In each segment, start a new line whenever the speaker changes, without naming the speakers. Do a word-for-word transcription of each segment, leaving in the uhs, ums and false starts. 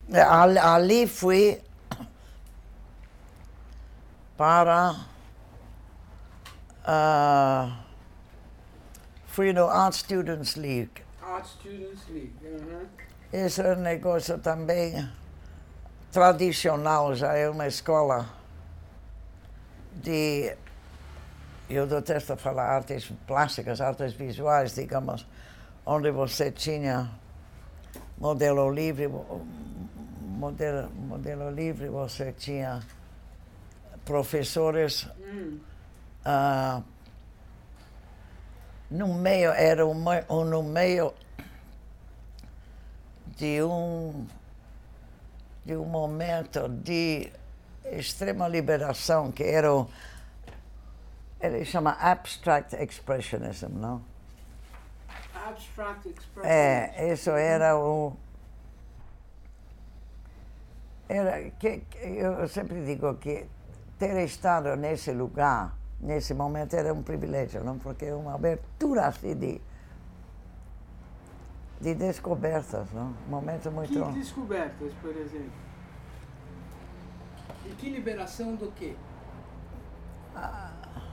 Ali, ali fui para... Uh, fui no Art Students League.
Art Students League, uhum.
Esse é um negócio também tradicional, já é uma escola de... Eu detesto falar artes plásticas, artes visuais, digamos, onde você tinha modelo livre, modelo, modelo livre, você tinha professores.
Hum.
Uh, no meio, era um, um, no meio de um, de um momento de extrema liberação, que era o, ele chama Abstract Expressionism, não?
Abstract Expressionism.
É, isso era o... Era, que, eu sempre digo que ter estado nesse lugar, nesse momento, era um privilégio, não? Porque é uma abertura assim de, de descobertas, não? Um momento muito...
Que descobertas, por exemplo? E que liberação do quê?
Ah.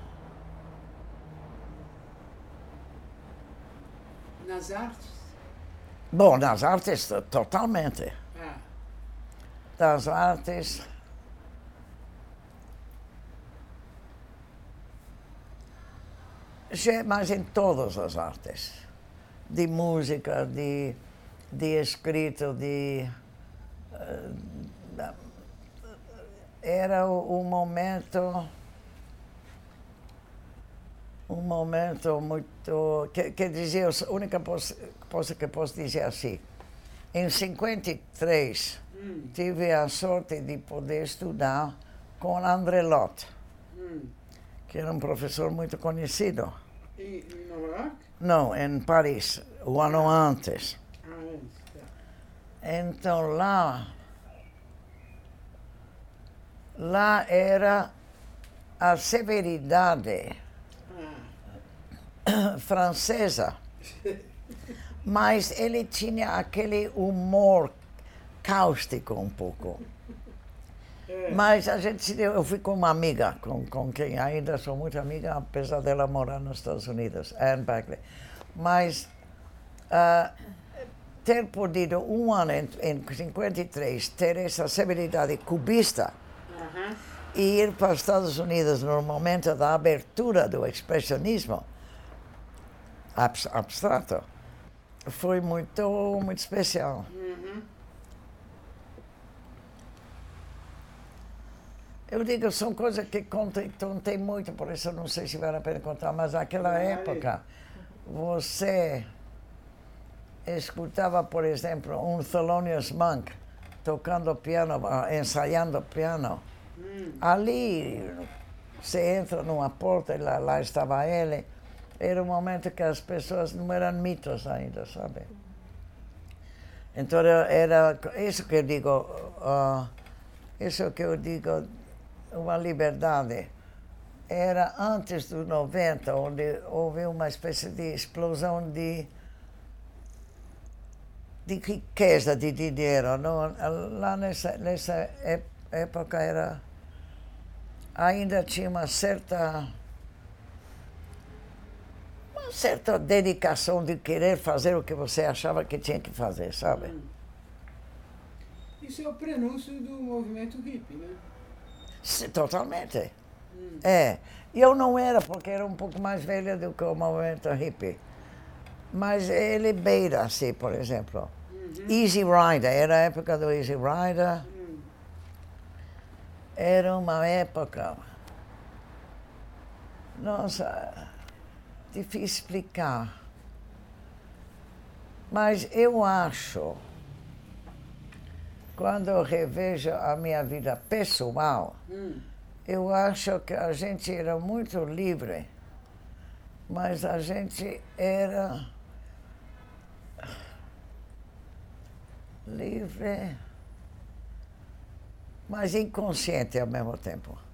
Nas artes?
Bom, nas artes, totalmente.
Ah.
Das artes... Mas em todas as artes. De música, de, de escrito, de... Uh, era um momento... Um momento muito... Quer, quer dizer, a única coisa que posso dizer assim, em cinquenta e três, hum. tive a sorte de poder estudar com André Lhote, hum. que era um professor muito conhecido.
Em, em Nova York?
Não, em Paris, o ano ah. antes.
Ah, antes, tá.
Então lá... Lá era a severidade ah. francesa, mas ele tinha aquele humor cáustico um pouco. É. Mas a gente, eu fui com uma amiga, com, com quem ainda sou muito amiga, apesar dela morar nos Estados Unidos, Anne Bagley. Mas uh, ter podido, um ano em, em cinquenta e três, ter essa severidade cubista, uh-huh. e ir para os Estados Unidos no momento da abertura do expressionismo abstrato, foi muito, muito especial.
Uhum.
Eu digo, são coisas que contei, contei muito, por isso eu não sei se vale a pena contar, mas naquela Ai. época, você escutava, por exemplo, um Thelonious Monk tocando piano, ensaiando piano. Hum. Ali, você entra numa porta e lá, lá estava ele. Era um momento que as pessoas não eram mitos ainda, sabe? Então era isso que eu digo, uh, isso que eu digo, uma liberdade. Era antes dos noventa, onde houve uma espécie de explosão de, de riqueza, de dinheiro. Não? Lá nessa, nessa época era, ainda tinha uma certa... uma certa dedicação de querer fazer o que você achava que tinha que fazer, sabe? Hum.
Isso é o prenúncio do movimento hippie, né?
Sim, totalmente. Hum. É. Eu não era, porque era um pouco mais velha do que o movimento hippie. Mas ele beira, assim, por exemplo. Uhum. Easy Rider, era a época do Easy Rider. Hum. Era uma época... Nossa... difícil explicar, mas eu acho, quando eu revejo a minha vida pessoal, hum. eu acho que a gente era muito livre, mas a gente era livre, mas inconsciente ao mesmo tempo.